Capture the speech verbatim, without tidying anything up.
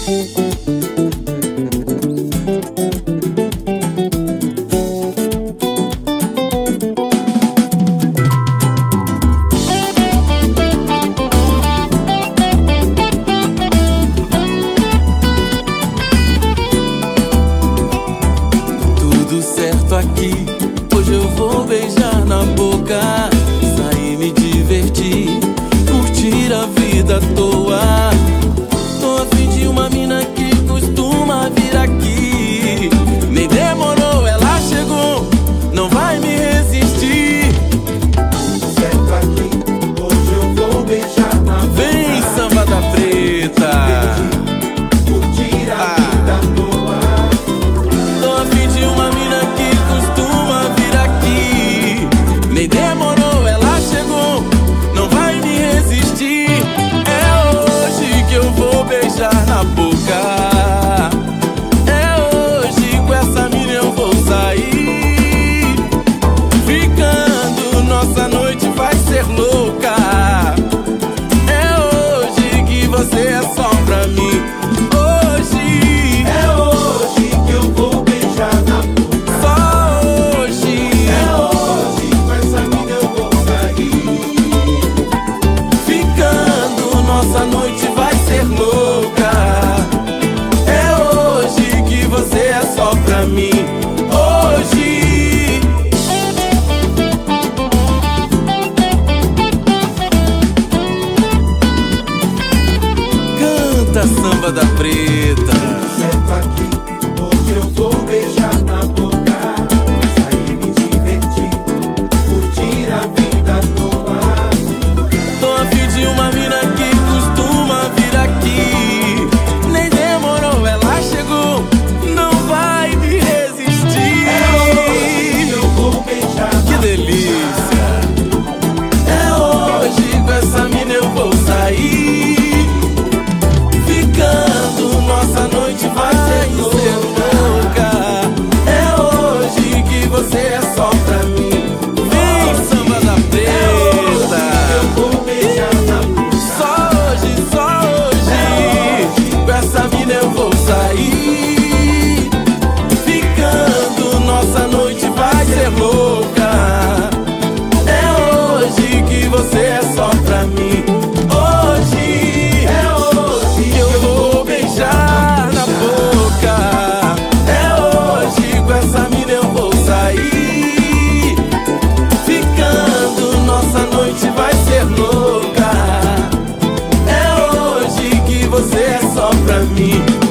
Tudo certo aqui, hoje eu vou beijar na boca, sair, me divertir, curtir a vida à toa. Tô a fim de uma mina que costuma vir aqui. Nem demorou, ela chegou, não vai me resistir. Certo aqui, hoje eu vou beijar na boca. Vem, samba da preta, curtir a vida à toa. tô a fim de uma mina que costuma vir aqui. Nem demorou, ela chegou, não vai me resistir. É hoje que eu vou beijar na boca. É hoje, com essa mina eu vou sair. Ficando, nossa noite vai ser louca. É hoje que você é só pra mim. Hoje, É hoje que eu vou beijar na boca. só hoje. É hoje, com essa mina eu vou sair. Ficando, nossa noite vai ser louca. É hoje que você é só pra mim. Hoje. Canta, samba da preta. Certo aqui, hoje eu vou beijar na boca, sair, me divertir, curtir a vida à toa. Tô a fim de uma mina que costuma vir aqui. Nem demorou, ela chegou, não vai me resistir. É hoje que eu vou beijar Que na delícia. É hoje, com essa mina eu vou sair. Ficando, nossa noite vai ser louca. É hoje que você é só pra mim. Vem, samba da preta. eu vou beijar na boca. Só hoje, só hoje, com essa mina eu vou sair. Ficando, nossa noite vai ser louca. É hoje que você é só pra mim. Hoje, É hoje que eu vou beijar na boca. É hoje, com essa mina eu vou sair. Ficando, nossa noite vai ser louca. É hoje que você é só pra mim.